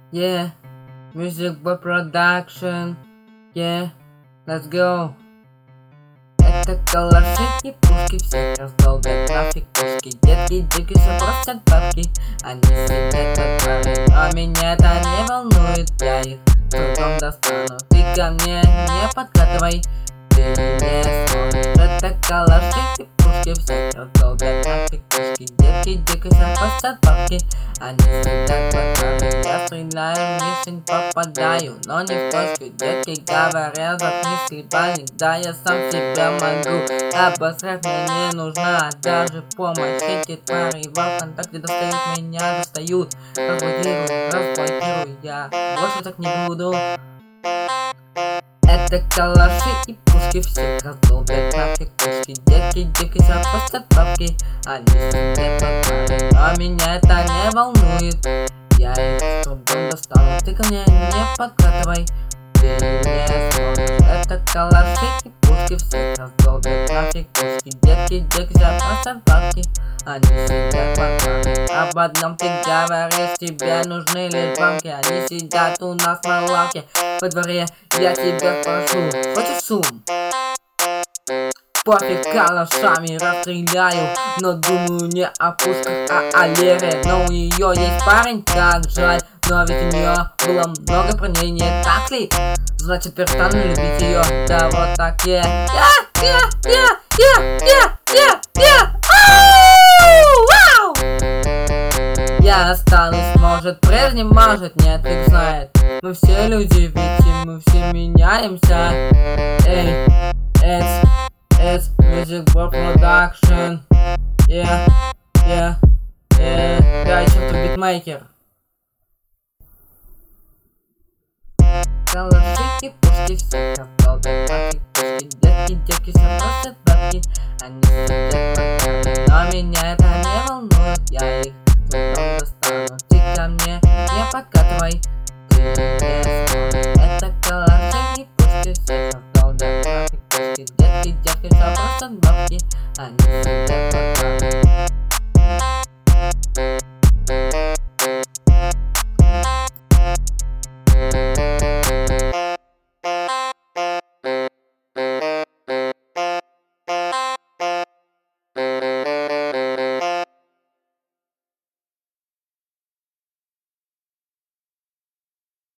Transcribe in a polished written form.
Yeah, music by production. Yeah, let's go. Это калаши и пушки, всех раздолбят нафиг пушки. Детки, дики, все просят бабки. Они сидят под парой, но меня это не волнует. Я их с трудом достану. Ты ко мне не подкатывай, ты не сможешь. Это калаши и пушки, всех раздолбят нафиг пушки. Детки, дики, все просят бабки. Они сидят под парой, я стреляю, мишень попадаю, но не в точку. Детки говорят, заткнись, хлебальник, да я сам себя могу обосрать, мне не нужна даже помощь. Эти твари во ВКонтакте достают меня, достают. Разблокирую, я больше так не буду. Это калаши и пушки, всех раздолбят нафиг пушки. Детки, дики, запустят бабки. Они сидят под парой, но меня это не волнует. Я их с трудом достану, ты ко мне не подкатывай, ты не сможешь. Это калаши и пушки, всех раздолбят нафиг пушки. Детки, дики, запустят бабки. Они сидят под парой. Об одном ты говоришь, тебе нужны лишь банки. Они сидят у нас на лавке во дворе, я тебя прошу, хочешь шум? Пофиг, калашами расстреляю, но думаю не о пушках, а о Лере. Но у нее есть парень, как жаль, но ведь у нее было много про ней, не так ли? Значит, перестану любить ее, да вот так я останусь, может прежним, может нет, как знает. Мы все люди, ведь и мы все меняемся. Эй, it's music by production. Yeah. Я чертов битмейкер. Калаши и пушки, всех раздолбят нафиг пушки. Детки, девки, все просят бабки. Они сидят под парой, но меня это не волнует. Я их с трудом достану, ты ко мне не подкатывай, ты не сможешь. Это калаши и пушки, всех раздолбят нафиг пушки. Детки, девки, все просят бабки. Они сидят под парой,